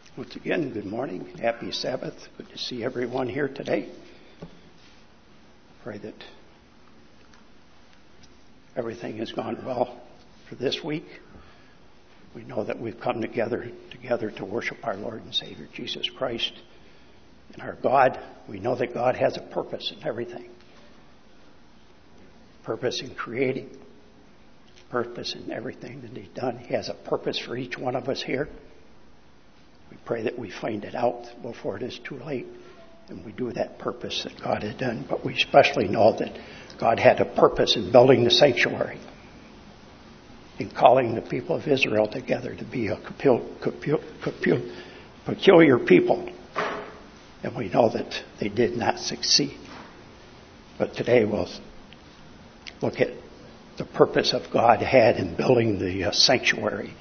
Once again, good morning. Happy Sabbath. Good to see everyone here today. Pray that everything has gone well for this week. We know that we've come together to worship our Lord and Savior Jesus Christ and our God. We know that God has a purpose in everything. Purpose in creating, purpose in everything that He's done. He has a purpose for each one of us here. We pray that we find it out before it is too late, and we do that purpose that God had done. But we especially know that God had a purpose in building the sanctuary, in calling the people of Israel together to be a peculiar people. And we know that they did not succeed. But today we'll look at the purpose of God had in building the sanctuary.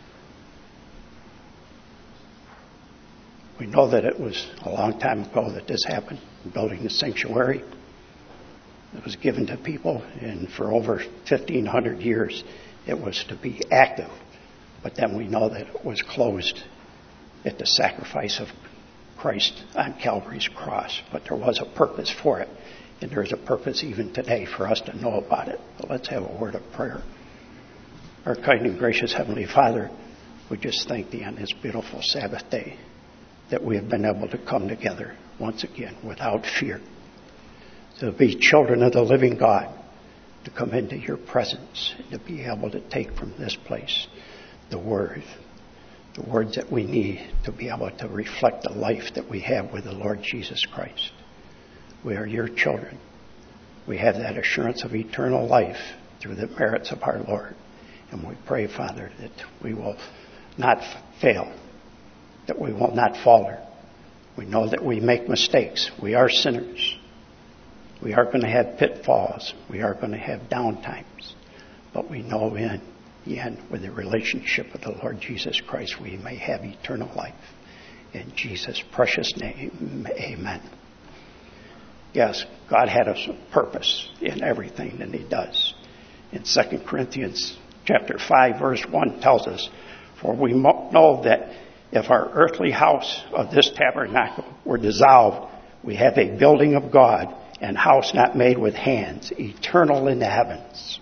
We know that it was a long time ago that this happened, building the sanctuary. It was given to people, and for over 1,500 years it was to be active. But then we know that it was closed at the sacrifice of Christ on Calvary's cross. But there was a purpose for it, and there's a purpose even today for us to know about it. But let's have a word of prayer. Our kind and gracious Heavenly Father, we just thank Thee on this beautiful Sabbath day that we have been able to come together once again without fear, to be children of the living God, to come into Your presence, and to be able to take from this place the words that we need to be able to reflect the life that we have with the Lord Jesus Christ. We are Your children. We have that assurance of eternal life through the merits of our Lord. And we pray, Father, that we will not fail, that we will not falter. We know that we make mistakes. We are sinners. We are going to have pitfalls. We are going to have down times. But we know in the end, with the relationship with the Lord Jesus Christ, we may have eternal life. In Jesus' precious name, amen. Yes, God had a purpose in everything that He does. In 2 Corinthians chapter 5, verse 1 tells us, "For we know that if our earthly house of this tabernacle were dissolved, we have a building of God, and house not made with hands, eternal in the heavens."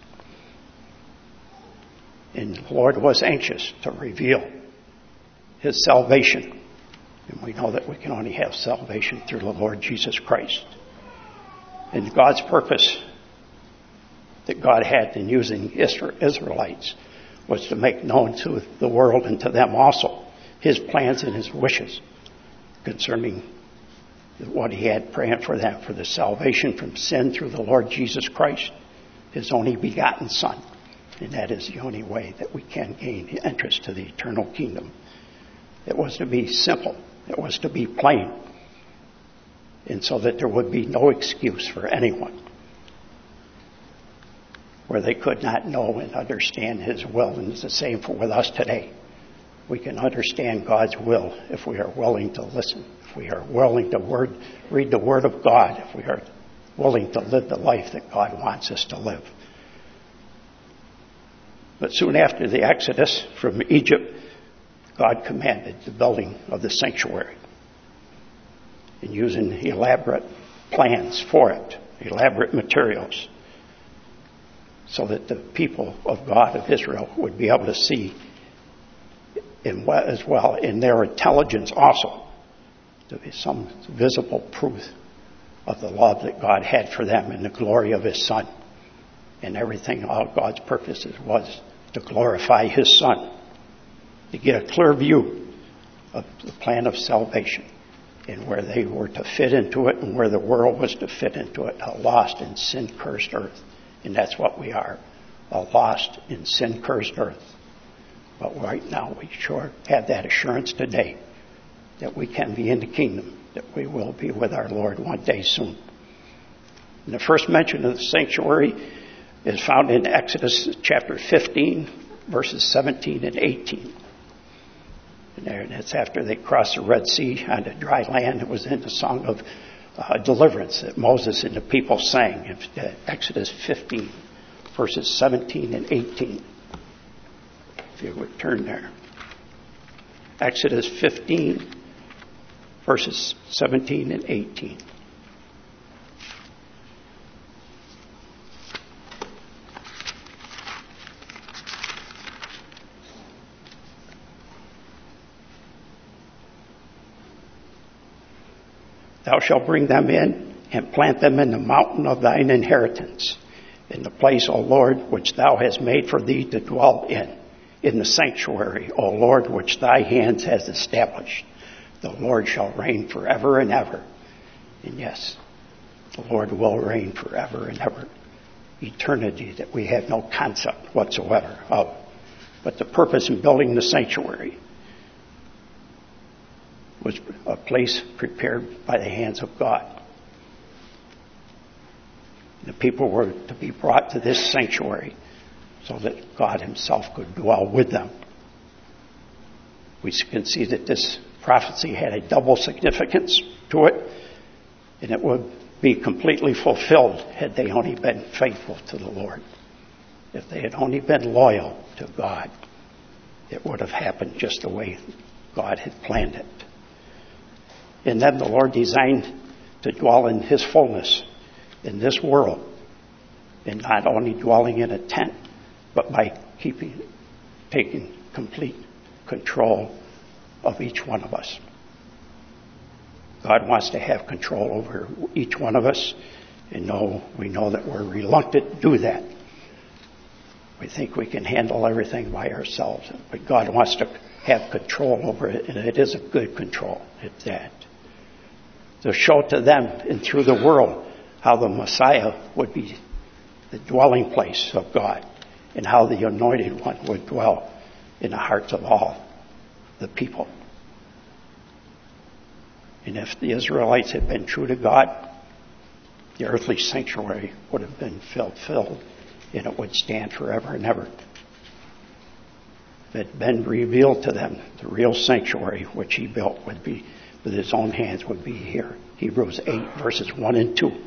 And the Lord was anxious to reveal His salvation. And we know that we can only have salvation through the Lord Jesus Christ. And God's purpose that God had in using Israelites was to make known to the world and to them also His plans and His wishes concerning what He had planned for them, for the salvation from sin through the Lord Jesus Christ, His only begotten Son. And that is the only way that we can gain entrance to the eternal kingdom. It was to be simple. It was to be plain. And so that there would be no excuse for anyone where they could not know and understand His will. And it's the same with us today. We can understand God's will if we are willing to listen, if we are willing to read the Word of God, if we are willing to live the life that God wants us to live. But soon after the Exodus from Egypt, God commanded the building of the sanctuary, and using elaborate plans for it, elaborate materials, so that the people of God of Israel would be able to see as well in their intelligence also to be some visible proof of the love that God had for them and the glory of His Son. And everything, all God's purposes was to glorify His Son, to get a clear view of the plan of salvation and where they were to fit into it and where the world was to fit into it, a lost and sin-cursed earth. And that's what we are, a lost and sin-cursed earth. But right now we sure have that assurance today that we can be in the kingdom, that we will be with our Lord one day soon. And the first mention of the sanctuary is found in Exodus chapter 15, verses 17 and 18. And that's after they crossed the Red Sea on the dry land. It was in the song of deliverance that Moses and the people sang in Exodus 15, verses 17 and 18. If you would turn there. Exodus 15, verses 17 and 18. Thou shalt bring them in and plant them in the mountain of thine inheritance, in the place, O Lord, which thou hast made for thee to dwell in the sanctuary, O Lord, which thy hands has established. The Lord shall reign forever and ever. And yes, the Lord will reign forever and ever. Eternity that we have no concept whatsoever of. But the purpose in building the sanctuary was a place prepared by the hands of God. The people were to be brought to this sanctuary so that God himself could dwell with them. We can see that this prophecy had a double significance to it, and it would be completely fulfilled had they only been faithful to the Lord. If they had only been loyal to God, it would have happened just the way God had planned it. And then the Lord designed to dwell in his fullness in this world, and not only dwelling in a tent, but by taking complete control of each one of us. God wants to have control over each one of us, and we know that we're reluctant to do that. We think we can handle everything by ourselves, but God wants to have control over it, and it is a good control at that. To show to them and through the world how the Messiah would be the dwelling place of God, and how the Anointed One would dwell in the hearts of all the people. And if the Israelites had been true to God, the earthly sanctuary would have been filled, and it would stand forever and ever. If it had been revealed to them, the real sanctuary which he built would be, with his own hands, would be here. Hebrews 8, verses 1 and 2.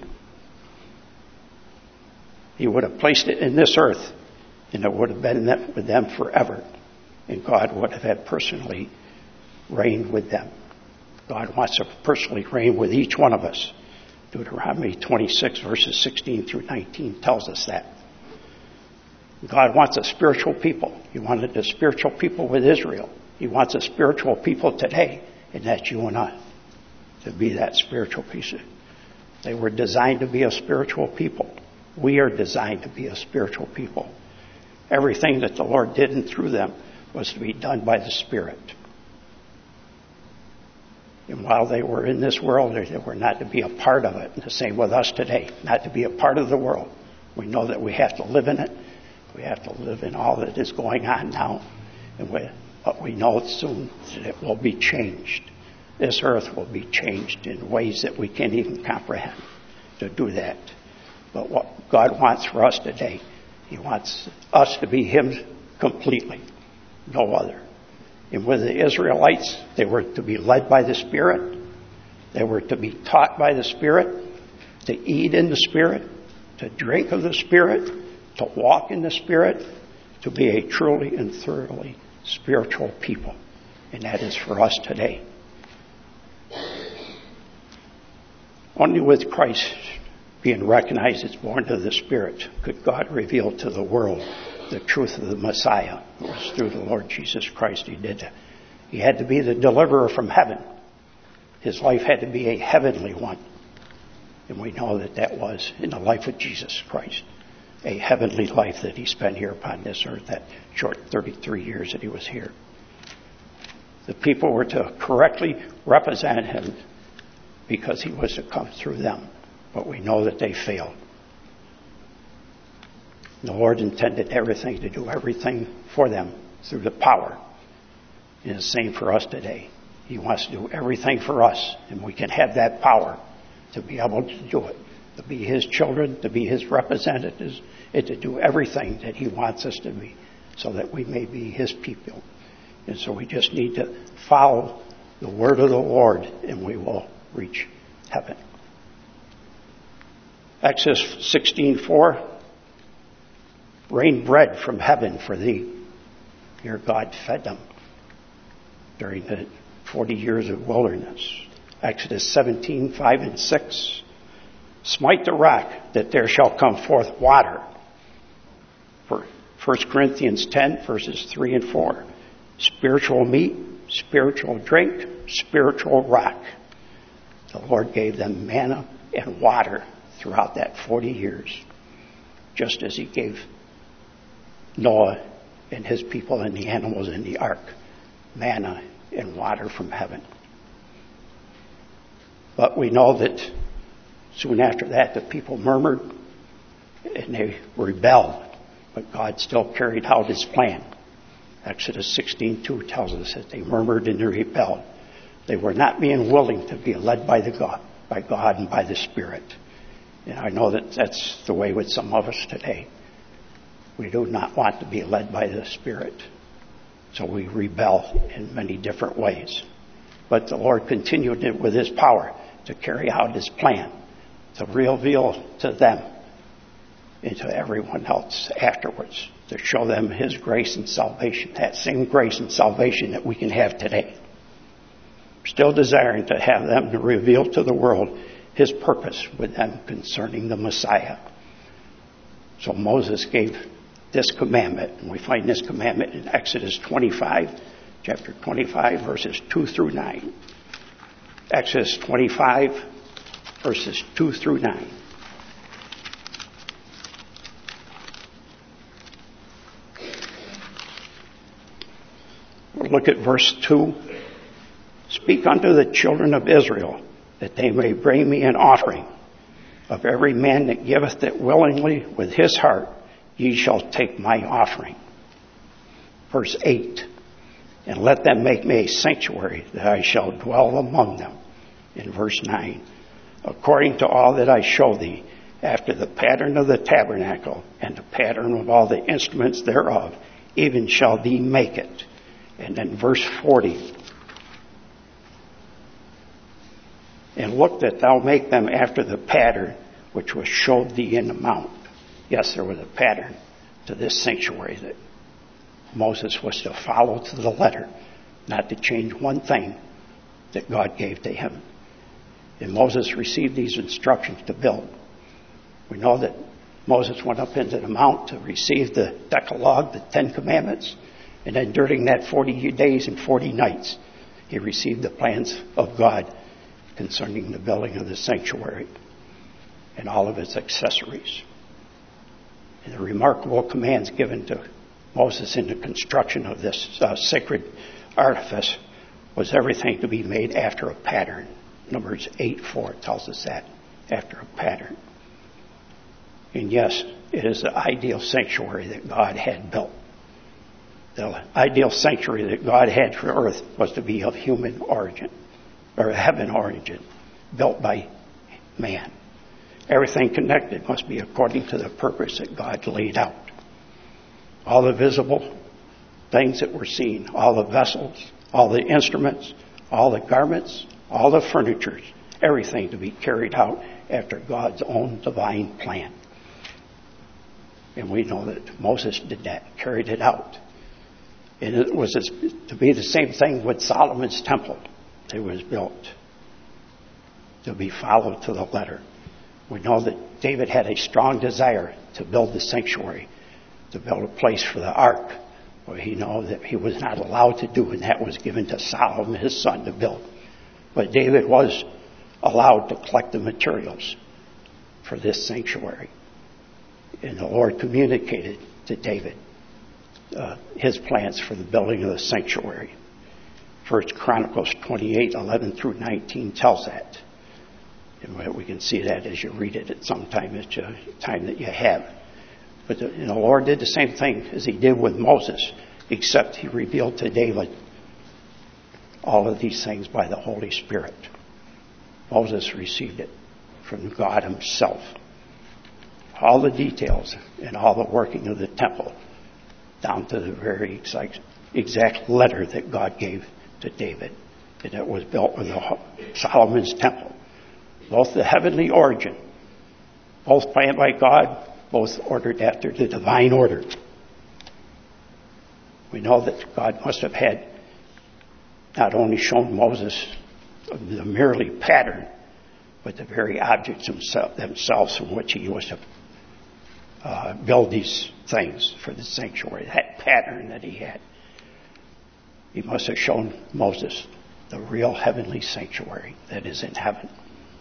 He would have placed it in this earth, and it would have been with them forever. And God would have had personally reigned with them. God wants to personally reign with each one of us. Deuteronomy 26, verses 16 through 19 tells us that. God wants a spiritual people. He wanted a spiritual people with Israel. He wants a spiritual people today, and that's you and I, to be that spiritual piece. They were designed to be a spiritual people. We are designed to be a spiritual people. Everything that the Lord did and through them was to be done by the Spirit. And while they were in this world, they were not to be a part of it. And the same with us today, not to be a part of the world. We know that we have to live in it. We have to live in all that is going on now. But we know soon that it will be changed. This earth will be changed in ways that we can't even comprehend to do that. But what God wants for us today, he wants us to be him completely, no other. And with the Israelites, they were to be led by the Spirit. They were to be taught by the Spirit, to eat in the Spirit, to drink of the Spirit, to walk in the Spirit, to be a truly and thoroughly spiritual people. And that is for us today. Only with Christ being recognized as born of the Spirit could God reveal to the world the truth of the Messiah. It was through the Lord Jesus Christ he did that. He had to be the deliverer from heaven. His life had to be a heavenly one. And we know that that was in the life of Jesus Christ. A heavenly life that he spent here upon this earth, that short 33 years that he was here. The people were to correctly represent him because he was to come through them. But we know that they failed. The Lord intended everything to do everything for them through the power. And it's the same for us today. He wants to do everything for us, and we can have that power to be able to do it, to be his children, to be his representatives, and to do everything that he wants us to be, so that we may be his people. And so we just need to follow the word of the Lord, and we will reach heaven. Exodus 16:4. Rain bread from heaven for thee. Here God fed them. during the 40 years of wilderness. Exodus 17, 5 and 6. Smite the rock, that there shall come forth water. For 1 Corinthians 10, verses 3 and 4. Spiritual meat, spiritual drink, spiritual rock. The Lord gave them manna and water throughout that 40 years, just as he gave Noah and his people and the animals in the ark manna and water from heaven. But we know that soon after that the people murmured and they rebelled, but God still carried out his plan. Exodus 16:2 tells us that they murmured and they rebelled. They were not being willing to be led by God and by the Spirit. And I know that that's the way with some of us today. We do not want to be led by the Spirit. So we rebel in many different ways. But the Lord continued it with his power to carry out his plan, to reveal to them and to everyone else afterwards, to show them his grace and salvation, that same grace and salvation that we can have today. Still desiring to have them to reveal to the world his purpose with them concerning the Messiah. So Moses gave this commandment, and we find this commandment in Exodus 25, chapter 25, verses 2 through 9. Exodus 25, verses 2 through 9. We'll look at verse 2. Speak unto the children of Israel, that they may bring me an offering. Of every man that giveth it willingly with his heart, ye shall take my offering. Verse 8. And let them make me a sanctuary, that I shall dwell among them. In verse 9. According to all that I show thee, after the pattern of the tabernacle, and the pattern of all the instruments thereof, even shall thee make it. And then verse 40. And look that thou make them after the pattern which was showed thee in the mount. Yes, there was a pattern to this sanctuary that Moses was to follow to the letter, not to change one thing that God gave to him. And Moses received these instructions to build. We know that Moses went up into the mount to receive the Decalogue, the 10 Commandments, and then during that 40 days and 40 nights, he received the plans of God concerning the building of the sanctuary and all of its accessories. And the remarkable commands given to Moses in the construction of this sacred artifice was everything to be made after a pattern. Numbers 8:4 tells us that, after a pattern. And yes, it is the ideal sanctuary that God had built. The ideal sanctuary that God had for earth was to be of human origin, or heaven origin, built by man. Everything connected must be according to the purpose that God laid out. All the visible things that were seen, all the vessels, all the instruments, all the garments, all the furnitures, everything to be carried out after God's own divine plan. And we know that Moses did that, carried it out. And it was to be the same thing with Solomon's temple. It was built to be followed to the letter. We know that David had a strong desire to build the sanctuary, to build a place for the ark, where he knew that he was not allowed to do, and that was given to Solomon, his son, to build. But David was allowed to collect the materials for this sanctuary. And the Lord communicated to David his plans for the building of the sanctuary. 1 Chronicles 28:11 through 19 tells that. And we can see that as you read it at some time, at the time that you have. But the Lord did the same thing as he did with Moses, except he revealed to David all of these things by the Holy Spirit. Moses received it from God himself. All the details and all the working of the temple, down to the very exact letter that God gave to David. And it was built with Solomon's temple. Both the heavenly origin, both planned by God, both ordered after the divine order. We know that God must have had not only shown Moses the merely pattern, but the very objects themselves from which he was to build these things for the sanctuary, that pattern that he had. He must have shown Moses the real heavenly sanctuary that is in heaven.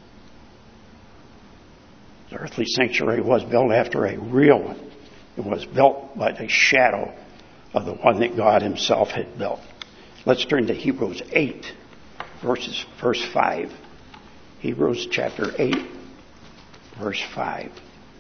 The earthly sanctuary was built after a real one. It was built by the shadow of the one that God himself had built. Let's turn to Hebrews 8, verse 5. Hebrews chapter 8, verse 5.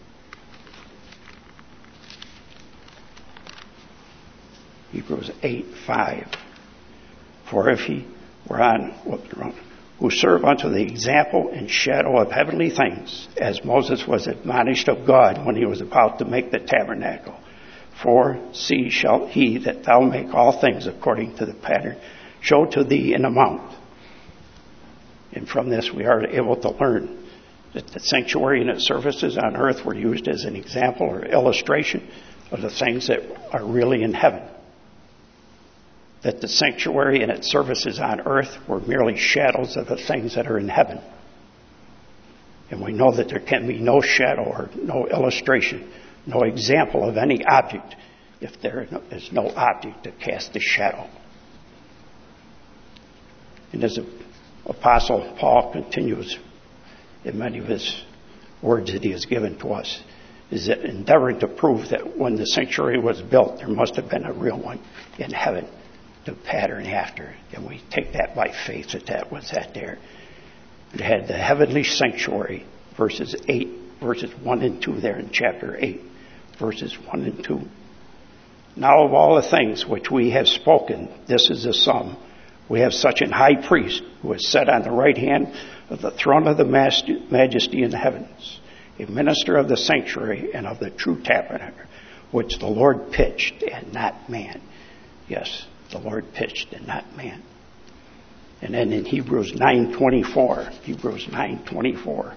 Hebrews 8, 5. For if he were who serve unto the example and shadow of heavenly things, as Moses was admonished of God when he was about to make the tabernacle. For see, shall he that thou make all things according to the pattern show to thee in amount. And from this we are able to learn that the sanctuary and its services on earth were used as an example or illustration of the things that are really in heaven. That the sanctuary and its services on earth were merely shadows of the things that are in heaven. And we know that there can be no shadow or no illustration, no example of any object if there is no object to cast a shadow. And as the Apostle Paul continues in many of his words that he has given to us, is that endeavoring to prove that when the sanctuary was built, there must have been a real one in heaven to pattern after. And we take that by faith that was that there. It had the heavenly sanctuary, verses 1 and 2 there in chapter 8, verses 1 and 2. Now of all the things which we have spoken, this is the sum. We have such an high priest who is set on the right hand of the throne of the majesty in the heavens, a minister of the sanctuary and of the true tabernacle, which the Lord pitched and not man. Yes, the Lord pitched and not man. And then in Hebrews 9:24.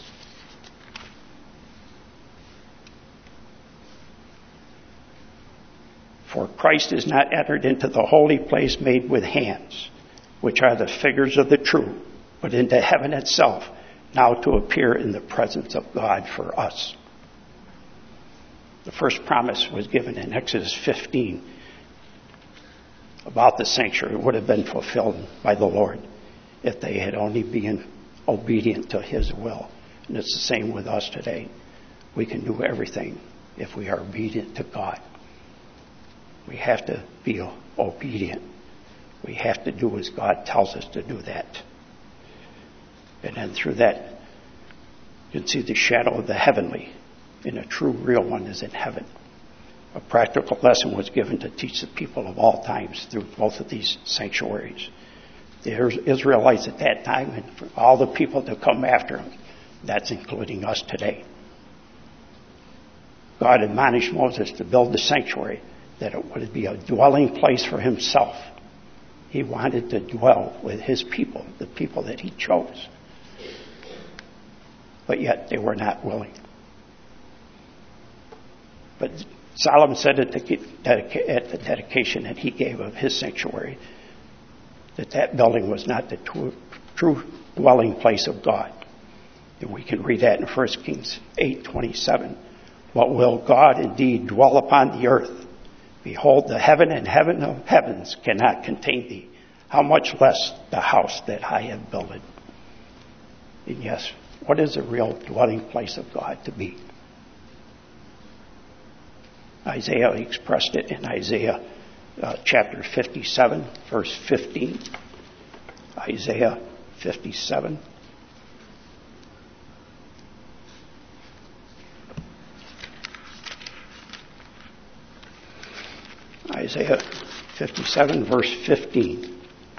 For Christ is not entered into the holy place made with hands, which are the figures of the true, but into heaven itself, now to appear in the presence of God for us. The first promise was given in Exodus 15 about the sanctuary would have been fulfilled by the Lord if they had only been obedient to his will. And it's the same with us today. We can do everything if we are obedient to God. We have to be obedient. We have to do as God tells us to do that. And then through that, you can see the shadow of the heavenly, and a true real one is in heaven. A practical lesson was given to teach the people of all times through both of these sanctuaries. The Israelites at that time and for all the people to come after them, that's including us today. God admonished Moses to build the sanctuary, that it would be a dwelling place for himself. He wanted to dwell with his people, the people that he chose. But yet they were not willing. But Solomon said at the dedication that he gave of his sanctuary that building was not the true dwelling place of God. And we can read that in 1 Kings 8:27. But will God indeed dwell upon the earth? Behold, the heaven and heaven of heavens cannot contain thee. How much less the house that I have builded? And yes, what is the real dwelling place of God to be? Isaiah expressed it in Isaiah chapter 57, verse 15. Isaiah 57. Isaiah 57, verse 15.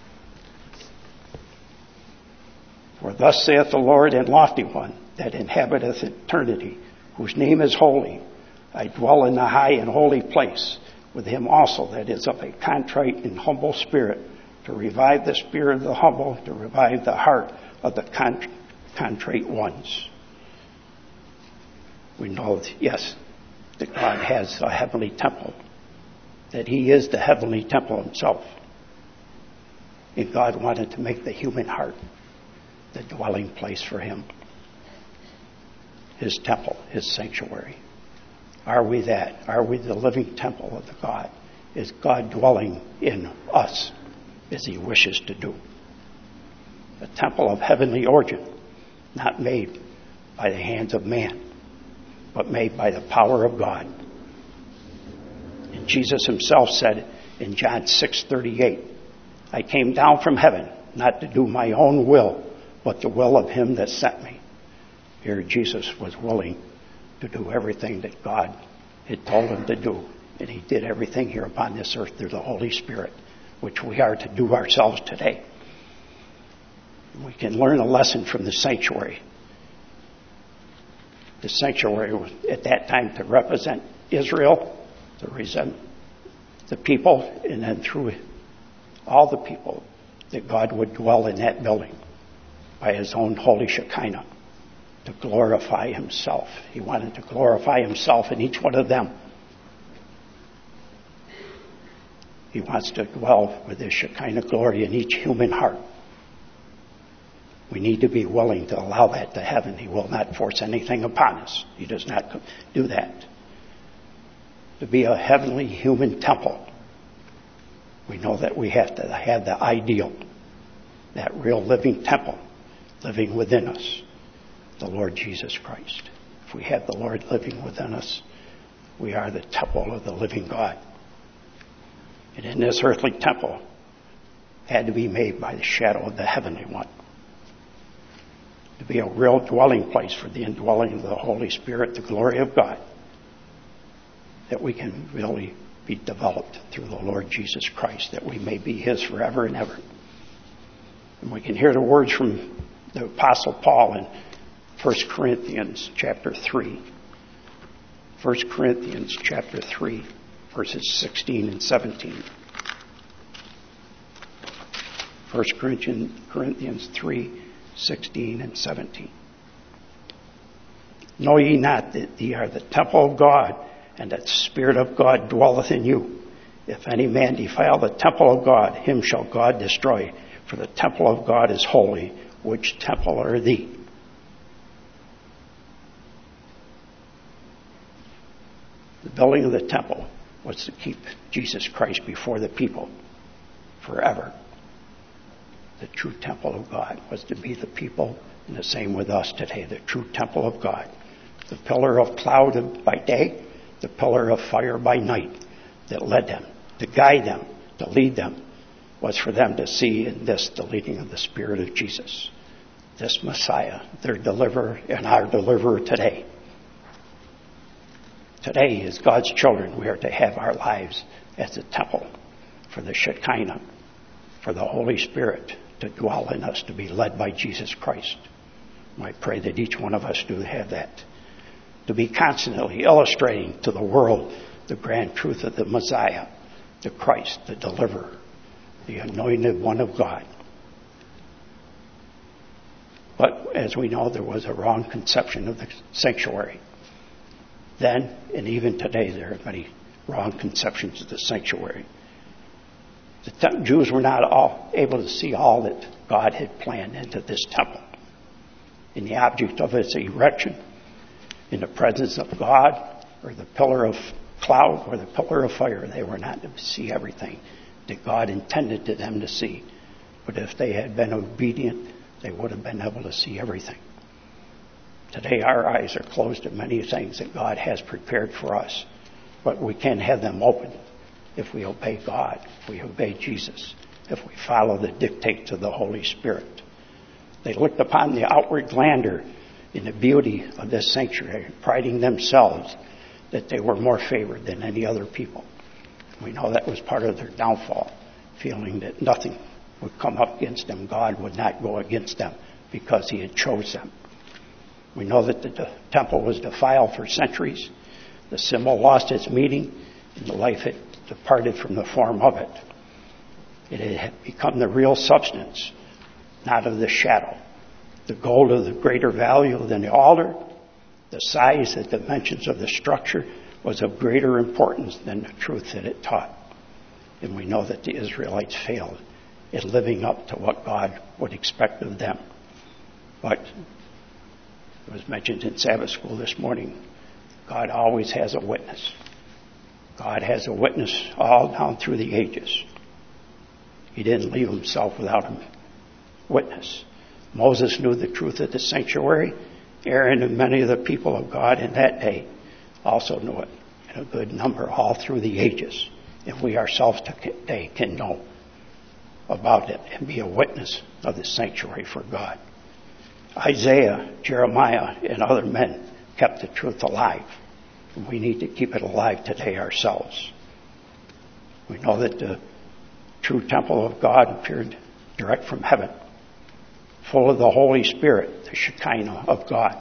For thus saith the Lord and lofty one, that inhabiteth eternity, whose name is holy. I dwell in the high and holy place, with him also that is of a contrite and humble spirit, to revive the spirit of the humble, to revive the heart of the contrite ones. We know, yes, that God has a heavenly temple, that he is the heavenly temple himself. And God wanted to make the human heart the dwelling place for him. His temple, his sanctuary. Are we that? Are we the living temple of the God? Is God dwelling in us as he wishes to do? A temple of heavenly origin, not made by the hands of man, but made by the power of God. And Jesus himself said in John 6:38, I came down from heaven not to do my own will, but the will of him that sent me. Here Jesus was willing to do everything that God had told him to do. And he did everything here upon this earth through the Holy Spirit, which we are to do ourselves today. We can learn a lesson from the sanctuary. The sanctuary was at that time to represent Israel, to represent the people, and then through all the people that God would dwell in that building by his own holy Shekinah to glorify himself. He wanted to glorify himself in each one of them. He wants to dwell with his Shekinah glory in each human heart. We need to be willing to allow that to happen. He will not force anything upon us. He does not do that. To be a heavenly human temple, we know that we have to have the ideal, that real living temple living within us, the Lord Jesus Christ. If we have the Lord living within us, we are the temple of the living God. And in this earthly temple had to be made by the shadow of the heavenly one. To be a real dwelling place for the indwelling of the Holy Spirit, the glory of God, that we can really be developed through the Lord Jesus Christ, that we may be his forever and ever. And we can hear the words from the Apostle Paul in 1 Corinthians chapter 3. 1 Corinthians chapter 3, verses 16 and 17. 1 Corinthians 3, 16 and 17. Know ye not that ye are the temple of God, and that the Spirit of God dwelleth in you? If any man defile the temple of God, him shall God destroy. For the temple of God is holy. Which temple are thee? The building of the temple was to keep Jesus Christ before the people forever. The true temple of God was to be the people, and the same with us today, the true temple of God. The pillar of cloud by day, the pillar of fire by night that led them, to guide them, to lead them, was for them to see in this the leading of the Spirit of Jesus, this Messiah, their deliverer and our deliverer today. Today, as God's children, we are to have our lives as a temple for the Shekinah, for the Holy Spirit to dwell in us, to be led by Jesus Christ. I pray that each one of us do have that. To be constantly illustrating to the world the grand truth of the Messiah, the Christ, the deliverer, the anointed one of God. But as we know, there was a wrong conception of the sanctuary. Then, and even today, there are many wrong conceptions of the sanctuary. The Jews were not all able to see all that God had planned into this temple. In the object of its erection, in the presence of God, or the pillar of cloud, or the pillar of fire, they were not to see everything that God intended to them to see. But if they had been obedient, they would have been able to see everything. Today our eyes are closed to many things that God has prepared for us. But we can have them open if we obey God, if we obey Jesus, if we follow the dictates of the Holy Spirit. They looked upon the outward grandeur in the beauty of this sanctuary, priding themselves that they were more favored than any other people. We know that was part of their downfall, feeling that nothing would come up against them. God would not go against them because he had chose them. We know that the temple was defiled for centuries. The symbol lost its meaning, and the life had departed from the form of it. It had become the real substance, not of the shadow. The gold of the greater value than the altar, the size, the dimensions of the structure was of greater importance than the truth that it taught. And we know that the Israelites failed in living up to what God would expect of them. But it was mentioned in Sabbath school this morning, God always has a witness. God has a witness all down through the ages. He didn't leave himself without a witness. Moses knew the truth of the sanctuary. Aaron and many of the people of God in that day also knew it, in a good number all through the ages. And we ourselves today can know about it and be a witness of the sanctuary for God. Isaiah, Jeremiah, and other men kept the truth alive. And we need to keep it alive today ourselves. We know that the true temple of God appeared direct from heaven, full of the Holy Spirit, the Shekinah of God.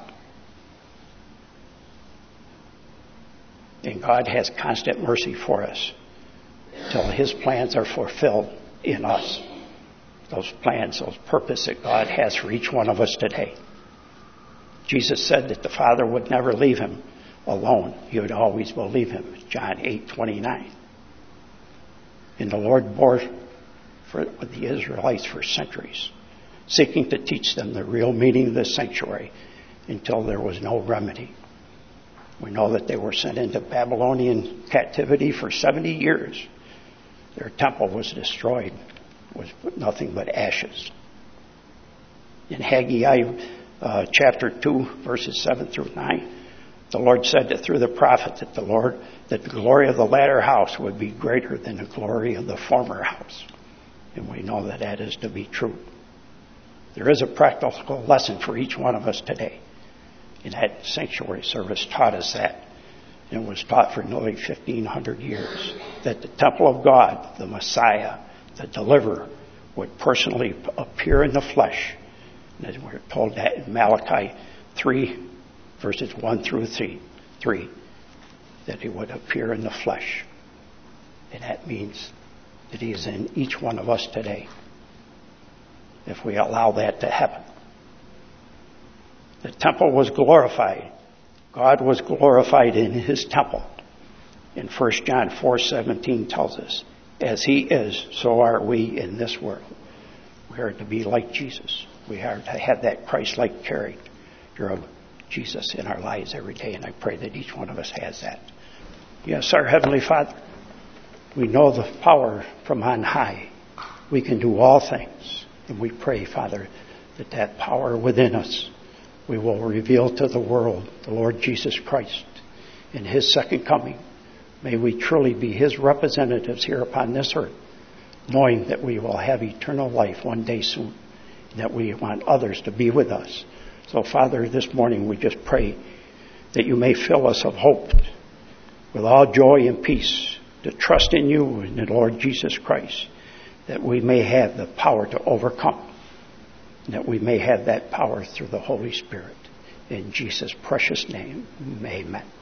And God has constant mercy for us till His plans are fulfilled in us. Those plans, those purposes that God has for each one of us today. Jesus said that the Father would never leave Him alone. He would always believe Him. John 8:29. And the Lord bore with the Israelites for centuries, seeking to teach them the real meaning of the sanctuary until there was no remedy. We know that they were sent into Babylonian captivity for 70 years. Their temple was destroyed, was nothing but ashes. In Haggai chapter 2, verses 7 through 9, the Lord said that through the prophet that the glory of the latter house would be greater than the glory of the former house. And we know that that is to be true. There is a practical lesson for each one of us today. And that sanctuary service taught us that. And was taught for nearly 1,500 years. That the temple of God, the Messiah, the deliverer, would personally appear in the flesh. And we're told that in Malachi 3, verses 1 through 3, that He would appear in the flesh. And that means that He is in each one of us today, if we allow that to happen. The temple was glorified. God was glorified in His temple. In 1 John 4:17 tells us, as He is, so are we in this world. We are to be like Jesus. We are to have that Christ-like character of Jesus in our lives every day, and I pray that each one of us has that. Yes, our Heavenly Father, we know the power from on high. We can do all things, and we pray, Father, that that power within us we will reveal to the world the Lord Jesus Christ in His second coming. May we truly be His representatives here upon this earth, knowing that we will have eternal life one day soon, and that we want others to be with us. So, Father, this morning we just pray that You may fill us of hope with all joy and peace to trust in You and the Lord Jesus Christ, that we may have the power to overcome, and that we may have that power through the Holy Spirit. In Jesus' precious name, amen.